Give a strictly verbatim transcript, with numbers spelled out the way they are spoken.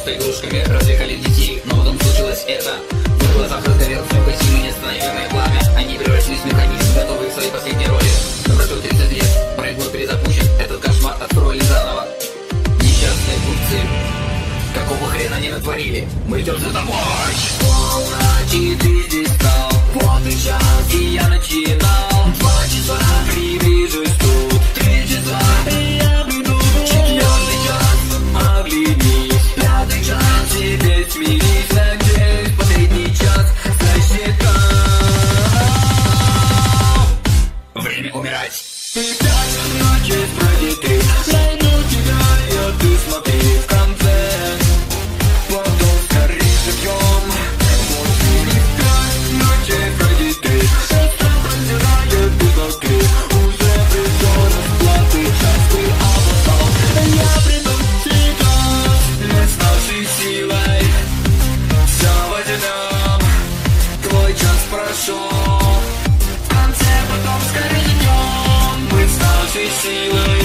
просто игрушками развлекали детей. Но потом случилось это. В глазах разгорелось неугасимое неостановимое пламя. Они превратились в механизм, готовый к своей последней роли. Но прошло тридцать лет, проект был перезапущен. Этот кошмар отстроили заново. Несчастные купцы, какого хрена они натворили? Мы идем за тобой. Полночи ты здесь стал, вот и час, и я начинал. Два часа, приближусь тут, три часа, и я приду. Четвертый час, оглянись, пятый час, теперь смирись. Надеюсь, последний час засчитал. Время умирать. И пять ночи пролетит, найду тебя, и ты смотри в конце. Потом скорее живьем. Вот и пять ночей пролетит, это прозирает изнутри. Уже пришел расплаты, час ты опоздал. Я приду сейчас, мы с нашей силой все возьмем. Твой час прошел, в конце потом скорее идем. Мы с нашей силой